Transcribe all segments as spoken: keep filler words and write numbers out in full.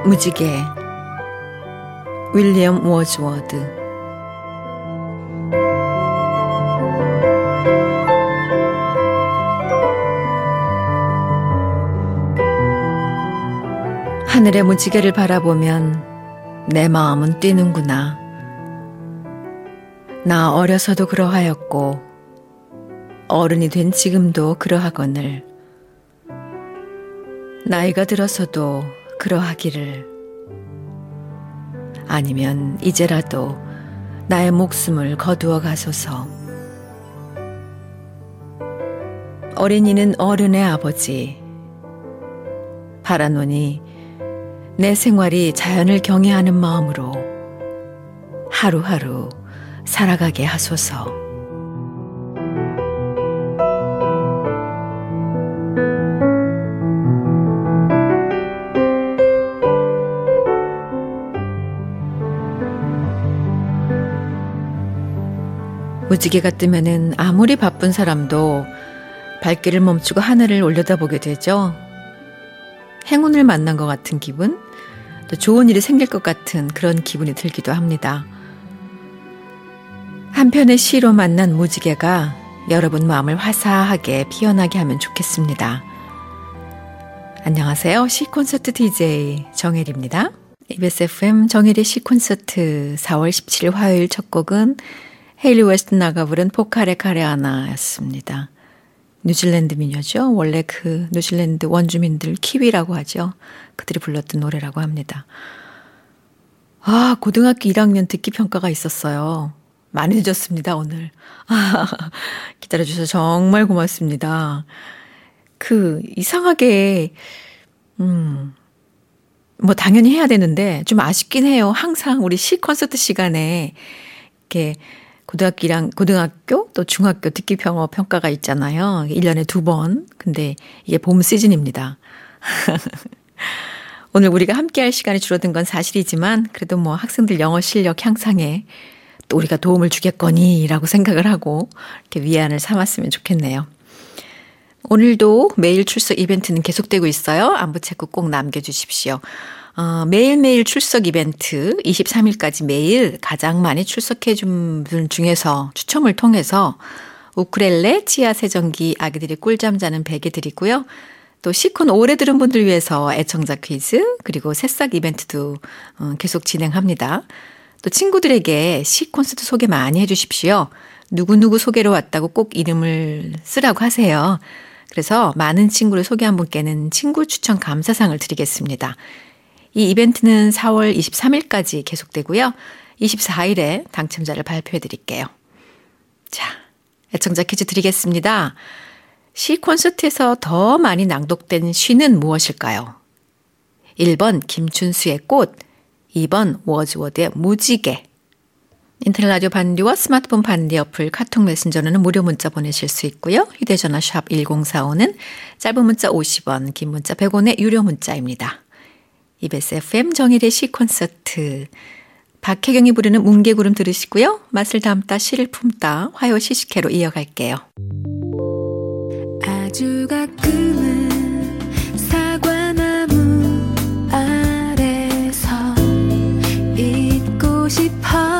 무지개 윌리엄 워즈워드. 하늘의 무지개를 바라보면 내 마음은 뛰는구나. 나 어려서도 그러하였고 어른이 된 지금도 그러하거늘 나이가 들어서도 그러하기를, 아니면 이제라도 나의 목숨을 거두어 가소서. 어린이는 어른의 아버지. 바라노니 내 생활이 자연을 경외하는 마음으로 하루하루 살아가게 하소서. 무지개가 뜨면은 아무리 바쁜 사람도 발길을 멈추고 하늘을 올려다보게 되죠. 행운을 만난 것 같은 기분, 또 좋은 일이 생길 것 같은 그런 기분이 들기도 합니다. 한편의 시로 만난 무지개가 여러분 마음을 화사하게 피어나게 하면 좋겠습니다. 안녕하세요. 시콘서트 디제이 정혜리입니다. 이비에스 에프엠 정혜리 시콘서트 사월 십칠일 화요일 첫 곡은 헤일리 웨스트나가 부른 포카레 카레아나였습니다. 뉴질랜드 민요죠. 원래 그 뉴질랜드 원주민들 키위라고 하죠. 그들이 불렀던 노래라고 합니다. 아, 고등학교 일 학년 듣기 평가가 있었어요. 많이 늦었습니다, 오늘. 아, 기다려주셔서 정말 고맙습니다. 그 이상하게 음, 뭐 당연히 해야 되는데 좀 아쉽긴 해요. 항상 우리 시 콘서트 시간에 이렇게 고등학교 일 학년, 고등학교 또 중학교 듣기 평어 평가가 있잖아요. 일 년에 두 번. 근데 이게 봄 시즌입니다. 오늘 우리가 함께할 시간이 줄어든 건 사실이지만 그래도 뭐 학생들 영어 실력 향상에 또 우리가 도움을 주겠거니라고 생각을 하고 이렇게 위안을 삼았으면 좋겠네요. 오늘도 매일 출석 이벤트는 계속되고 있어요. 안부 체크 꼭 남겨주십시오. 어, 매일매일 출석 이벤트 이십삼일까지 매일 가장 많이 출석해 준 분 중에서 추첨을 통해서 우쿨렐레, 치아 세정기, 아기들이 꿀잠 자는 베개 드리고요. 또 시콘 오래 들은 분들 위해서 애청자 퀴즈 그리고 새싹 이벤트도 어, 계속 진행합니다. 또 친구들에게 시 콘서트 소개 많이 해주십시오. 누구누구 소개로 왔다고 꼭 이름을 쓰라고 하세요. 그래서 많은 친구를 소개한 분께는 친구 추천 감사상을 드리겠습니다. 이 이벤트는 사월 이십삼일까지 계속되고요. 이십사일에 당첨자를 발표해 드릴게요. 자, 애청자 퀴즈 드리겠습니다. 시 콘서트에서 더 많이 낭독된 시는 무엇일까요? 일 번 김춘수의 꽃, 이 번 워즈워드의 무지개. 인터넷 라디오 반디와 스마트폰 반디 어플 카톡 메신저는 무료 문자 보내실 수 있고요. 휴대전화 샵 일공사오는 짧은 문자 오십 원, 긴 문자 백 원의 유료 문자입니다. 이비에스 에프엠 정일의 시 콘서트. 박혜경이 부르는 뭉게구름 들으시고요. 맛을 담다 시를 품다 화요 시식회로 이어갈게요. 아주 가끔은 사과나무 아래서 있고 싶어.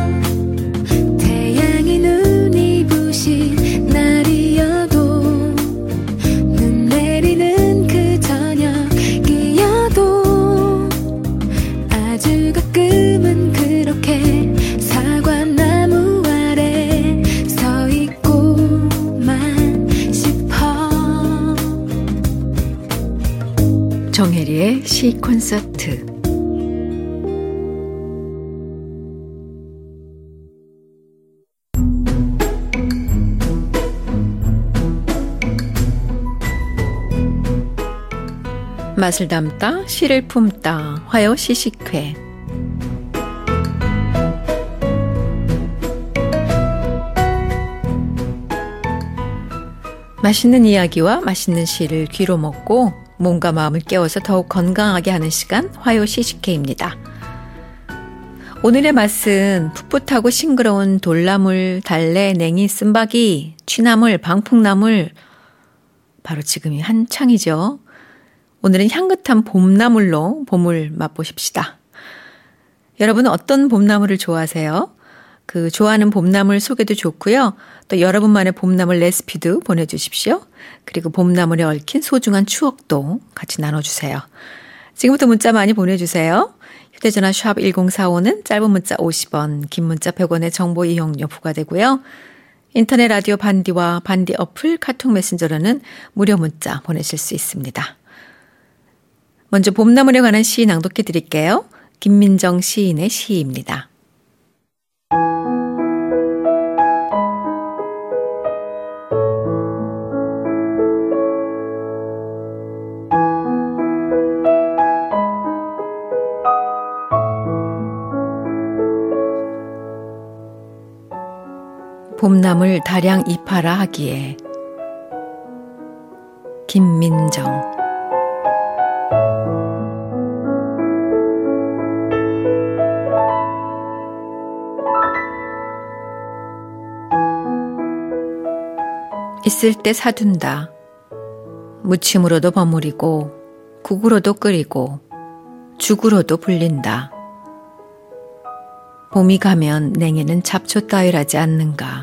태양이 눈이 부신 날이어도 눈 내리는 그 저녁이어도 아주 가끔은 그렇게 사과나무 아래 서 있고만 싶어. 정혜리의 시 콘서트. 맛을 담다 시를 품다 화요 시식회. 맛있는 이야기와 맛있는 시를 귀로 먹고 몸과 마음을 깨워서 더욱 건강하게 하는 시간 화요 시식회입니다. 오늘의 맛은 풋풋하고 싱그러운 돌나물, 달래, 냉이, 쓴바기, 취나물, 방풍나물. 바로 지금이 한창이죠. 오늘은 향긋한 봄나물로 봄을 맛보십시다. 여러분은 어떤 봄나물을 좋아하세요? 그 좋아하는 봄나물 소개도 좋고요. 또 여러분만의 봄나물 레시피도 보내주십시오. 그리고 봄나물에 얽힌 소중한 추억도 같이 나눠주세요. 지금부터 문자 많이 보내주세요. 휴대전화 샵 일공사오는 짧은 문자 오십 원, 긴 문자 백 원의 정보 이용료 부과되고요. 인터넷 라디오 반디와 반디 어플 카톡 메신저로는 무료 문자 보내실 수 있습니다. 먼저 봄나물에 관한 시 낭독해 드릴게요. 김민정 시인의 시입니다. 봄나물 다량 이파라 하기에. 김민정. 있을 때 사둔다. 무침으로도 버무리고 국으로도 끓이고 죽으로도 불린다. 봄이 가면 냉이는 잡초 따위라지 않는가.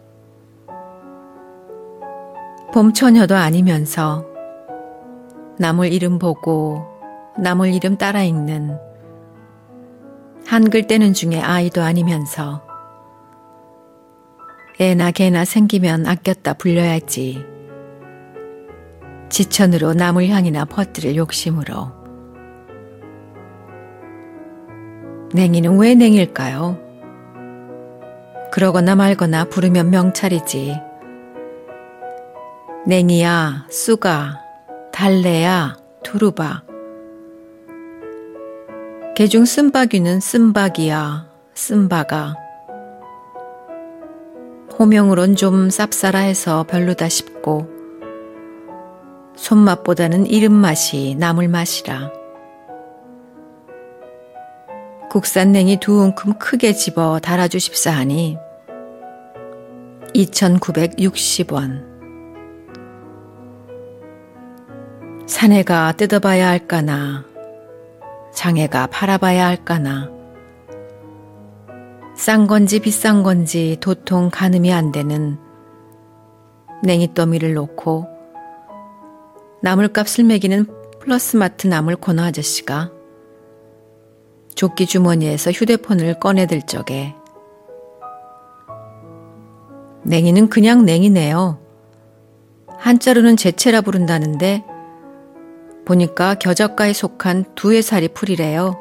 봄처녀도 아니면서 나물 이름 보고 나물 이름 따라 읽는 한글 떼는 중에 아이도 아니면서 애나 개나 생기면 아꼈다 불려야지. 지천으로 나물 향이나 퍼뜨릴 욕심으로. 냉이는 왜 냉일까요? 그러거나 말거나 부르면 명찰이지. 냉이야, 쑥아, 달래야, 두루바. 개중 쓴바귀는 쓴바귀야, 쓴바가. 호명으론 좀 쌉싸라해서 별로다 싶고 손맛보다는 이름 맛이 나물 맛이라. 국산 냉이 두 움큼 크게 집어 달아주십사 하니 이천구백육십 원. 사내가 뜯어봐야 할까나 장애가 팔아봐야 할까나. 싼 건지 비싼 건지 도통 가늠이 안 되는 냉이더미를 놓고 나물값을 매기는 플러스마트 나물 코너 아저씨가 조끼 주머니에서 휴대폰을 꺼내들 적에 냉이는 그냥 냉이네요. 한자로는 제채라 부른다는데 보니까 겨자과에 속한 두 해살이 풀이래요.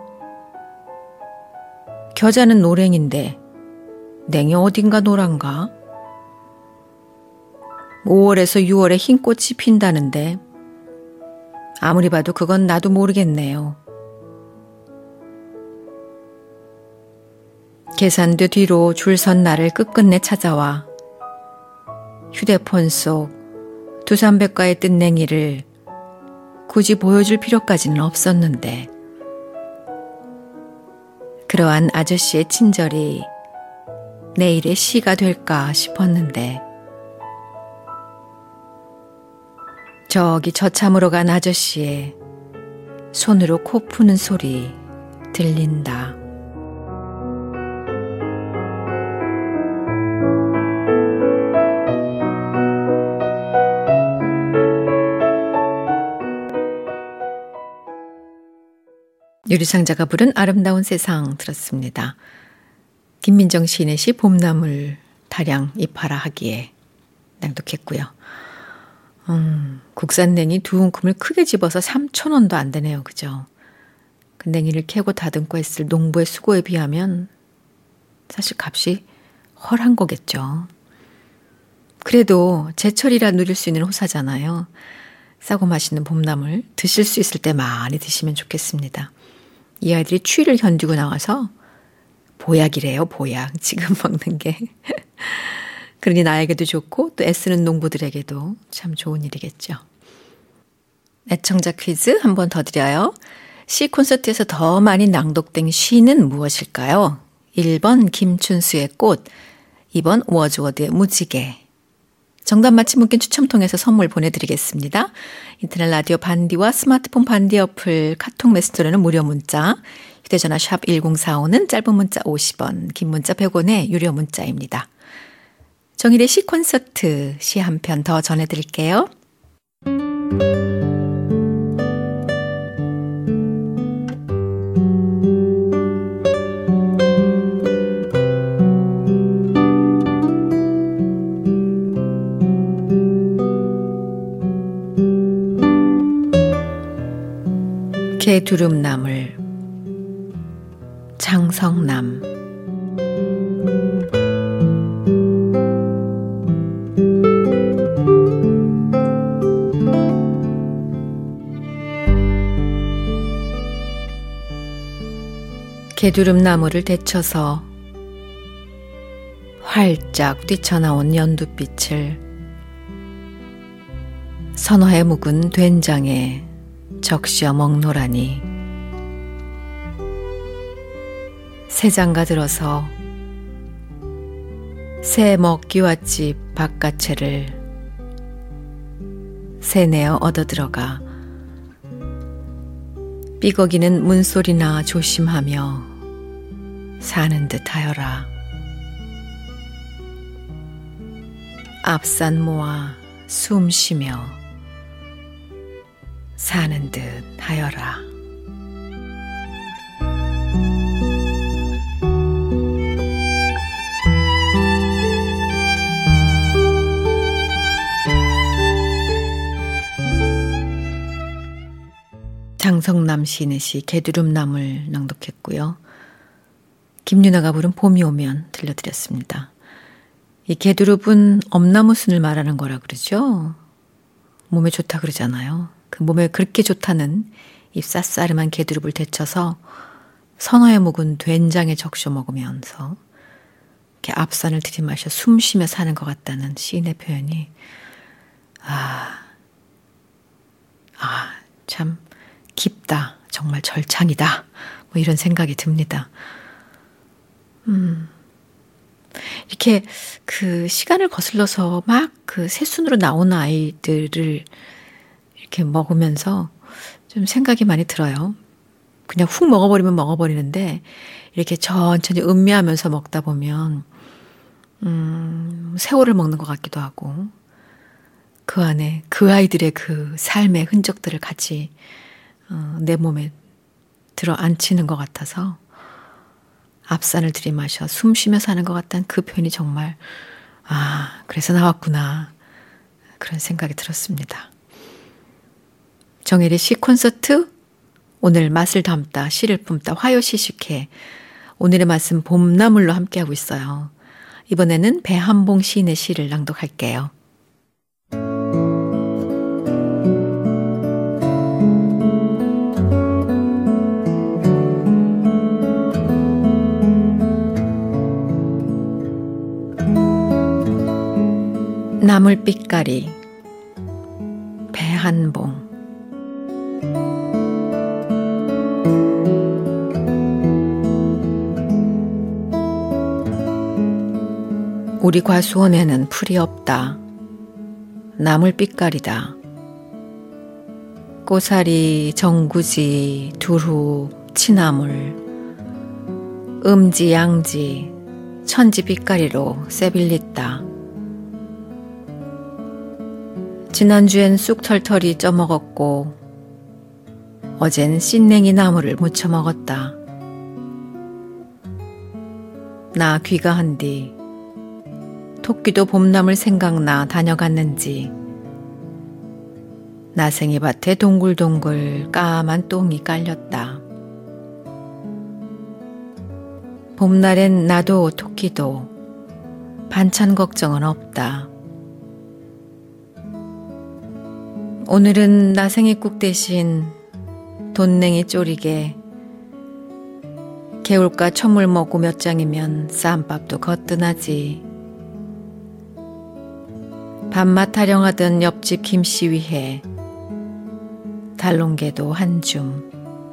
겨자는 노랭인데 냉이 어딘가 노란가? 오월에서 유월에 흰 꽃이 핀다는데 아무리 봐도 그건 나도 모르겠네요. 계산대 뒤로 줄 선 나를 끝끝내 찾아와 휴대폰 속 두삼백과의 뜬 냉이를 굳이 보여줄 필요까지는 없었는데 그러한 아저씨의 친절이 내일의 시가 될까 싶었는데 저기 저참으로 간 아저씨의 손으로 코 푸는 소리 들린다. 유리상자가 부른 아름다운 세상 들었습니다. 김민정 시인의 시 봄나물 다량 이파라 하기에 낭독했고요. 음, 국산 냉이 두 움큼을 크게 집어서 삼천 원도 안 되네요. 그죠? 그 냉이를 캐고 다듬고 했을 농부의 수고에 비하면 사실 값이 헐한 거겠죠. 그래도 제철이라 누릴 수 있는 호사잖아요. 싸고 맛있는 봄나물 드실 수 있을 때 많이 드시면 좋겠습니다. 이 아이들이 추위를 견디고 나와서 보약이래요. 보약. 지금 먹는 게. 그러니 나에게도 좋고 또 애쓰는 농부들에게도 참 좋은 일이겠죠. 애청자 퀴즈 한 번 더 드려요. 시 콘서트에서 더 많이 낭독된 시는 무엇일까요? 일 번 김춘수의 꽃, 이 번 워즈워드의 무지개, 정답 맞힌 분께 추첨 통해서 선물 보내드리겠습니다. 인터넷 라디오 반디와 스마트폰 반디 어플, 카톡 메신저로는 무료 문자, 휴대전화 샵 일공사오는 짧은 문자 오십 원, 긴 문자 백 원의 유료 문자입니다. 정일의 시 콘서트, 시 한 편 더 전해드릴게요. 개두릅나물, 장성남. 개두릅나무를 데쳐서 활짝 뛰쳐나온 연두빛을 선화에 묵은 된장에 적셔 먹노라니. 새장가 들어서 새 먹기와집 바깥채를 새내어 얻어들어가 삐걱이는 문소리나 조심하며 사는 듯하여라. 앞산 모아 숨 쉬며 사는 듯 하여라. 장성남 시인의 시 개두릅나물 낭독했고요. 김유나가 부른 봄이 오면 들려드렸습니다. 이 개두릅은 엄나무순을 말하는 거라 그러죠. 몸에 좋다 그러잖아요. 그 몸에 그렇게 좋다는 이 쌉싸름한 개두릅을 데쳐서 선어에 묵은 된장에 적셔 먹으면서 이렇게 앞산을 들이마셔 숨 쉬며 사는 것 같다는 시인의 표현이 아, 아, 참 깊다. 정말 절창이다. 뭐 이런 생각이 듭니다. 음, 이렇게 그 시간을 거슬러서 막 그 새순으로 나오는 아이들을 이렇게 먹으면서 좀 생각이 많이 들어요. 그냥 훅 먹어버리면 먹어버리는데 이렇게 천천히 음미하면서 먹다 보면 음, 세월을 먹는 것 같기도 하고 그 안에 그 아이들의 그 삶의 흔적들을 같이 어, 내 몸에 들어 앉히는 것 같아서 앞산을 들이마셔 숨 쉬며 사는 것 같다는 그 표현이 정말 아, 그래서 나왔구나 그런 생각이 들었습니다. 정혜리 시 콘서트, 오늘 맛을 담다 시를 품다 화요시식회, 오늘의 맛은 봄나물로 함께하고 있어요. 이번에는 배한봉 시인의 시를 낭독할게요. 나물빛깔이, 배한봉. 우리 과수원에는 풀이 없다. 나물빛깔이다. 꼬사리, 정구지, 두루, 치나물, 음지, 양지, 천지빛깔이로 세빌릿다. 지난주엔 쑥털털이 쪄먹었고 어젠 씬냉이 나물을 무쳐 먹었다. 나 귀가한디 토끼도 봄나물 생각나 다녀갔는지 나생이 밭에 동글동글 까만 똥이 깔렸다. 봄날엔 나도 토끼도 반찬 걱정은 없다. 오늘은 나생이국 대신 돈냉이 쪼리게 개울가 천물 먹고 몇 장이면 쌈밥도 거뜬하지. 밥맛 타령하던 옆집 김씨 위해 달롱개도 한 줌.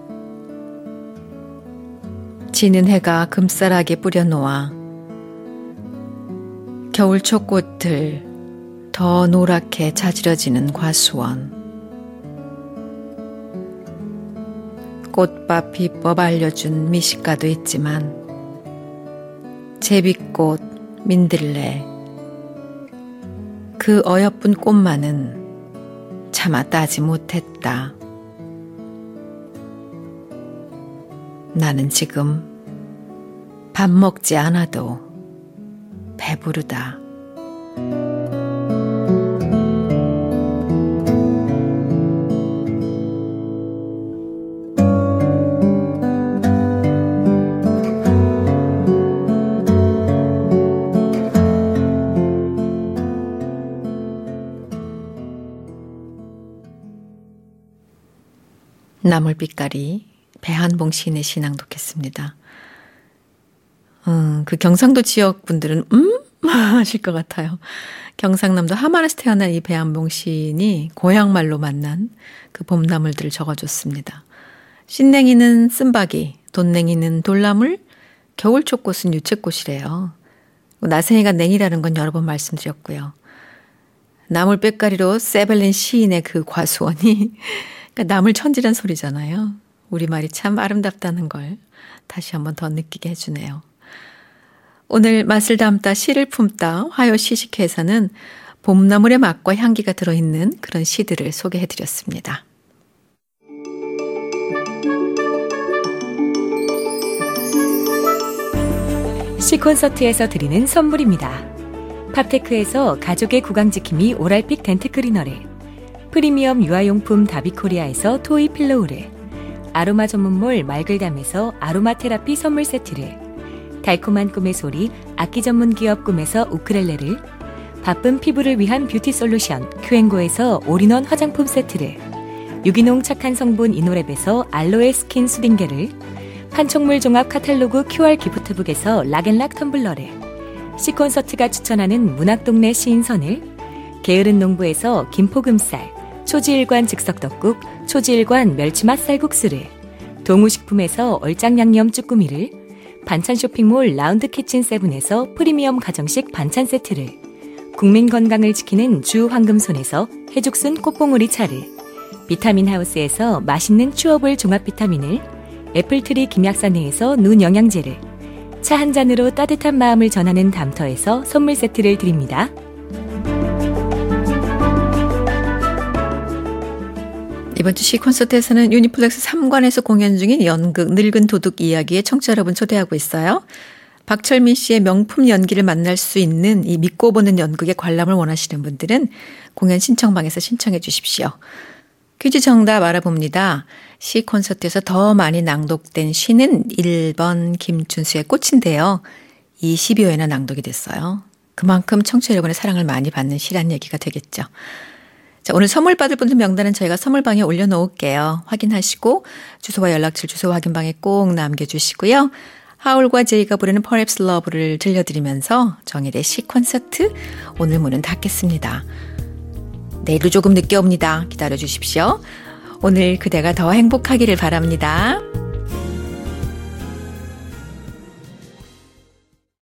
지는 해가 금싸라게 뿌려놓아 겨울 초꽃들 더 노랗게 자지러지는 과수원. 꽃밭 비법 알려준 미식가도 있지만 제비꽃, 민들레 그 어여쁜 꽃만은 차마 따지 못했다. 나는 지금 밥 먹지 않아도 배부르다. 나물빛깔이 배한봉 시인의 시 낭독했습니다. 음, 그 경상도 지역 분들은 음? 하실 것 같아요. 경상남도 함안에서 태어난 이 배한봉 시인이 고향말로 만난 그 봄나물들을 적어줬습니다. 신냉이는 쓴바귀, 돈냉이는 돌나물, 겨울초꽃은 유채꽃이래요. 나생이가 냉이라는 건 여러 번 말씀드렸고요. 나물빛깔이로 세벨린 시인의 그 과수원이 그러니까 나물 천지란 소리잖아요. 우리말이 참 아름답다는 걸 다시 한번 더 느끼게 해주네요. 오늘 맛을 담다 시를 품다 화요 시식회에서는 봄나물의 맛과 향기가 들어있는 그런 시들을 소개해드렸습니다. 시콘서트에서 드리는 선물입니다. 팝테크에서 가족의 구강지킴이 오랄픽 덴트클리너를, 프리미엄 유아용품 다비코리아에서 토이 필로우를, 아로마 전문몰 말글담에서 아로마 테라피 선물 세트를, 달콤한 꿈의 소리 악기 전문 기업 꿈에서 우크렐레를, 바쁜 피부를 위한 뷰티 솔루션 큐앤고에서 올인원 화장품 세트를, 유기농 착한 성분 이노랩에서 알로에 스킨 수딩게를, 판촉물 종합 카탈로그 큐알 기프트북에서 락앤락 텀블러를, 시콘서트가 추천하는 문학동네 시인선을, 게으른 농부에서 김포금쌀, 초지일관 즉석떡국, 초지일관 멸치맛 쌀국수를, 동우식품에서 얼짱양념 쭈꾸미를, 반찬 쇼핑몰 라운드 키친 세븐에서 프리미엄 가정식 반찬 세트를, 국민 건강을 지키는 주 황금손에서 해죽순 꽃봉오리 차를, 비타민 하우스에서 맛있는 추어볼 종합 비타민을, 애플트리 김약사내에서 눈 영양제를, 차 한 잔으로 따뜻한 마음을 전하는 담터에서 선물 세트를 드립니다. 이번 주 시콘서트에서는 유니플렉스 삼 관에서 공연 중인 연극 늙은 도둑 이야기에 청취자 여러분 초대하고 있어요. 박철민 씨의 명품 연기를 만날 수 있는 이 믿고 보는 연극의 관람을 원하시는 분들은 공연 신청방에서 신청해 주십시오. 퀴즈 정답 알아봅니다. 시콘서트에서 더 많이 낭독된 시는 일 번 김춘수의 꽃인데요. 이십여 회나 낭독이 됐어요. 그만큼 청취자 여러분의 사랑을 많이 받는 시란 얘기가 되겠죠. 자, 오늘 선물 받을 분들 명단은 저희가 선물방에 올려놓을게요. 확인하시고 주소와 연락처 주소 확인방에 꼭 남겨주시고요. 하울과 제이가 부르는 Perhaps Love를 들려드리면서 정일의 시콘서트 오늘 문은 닫겠습니다. 내일도 조금 늦게 옵니다. 기다려주십시오. 오늘 그대가 더 행복하기를 바랍니다.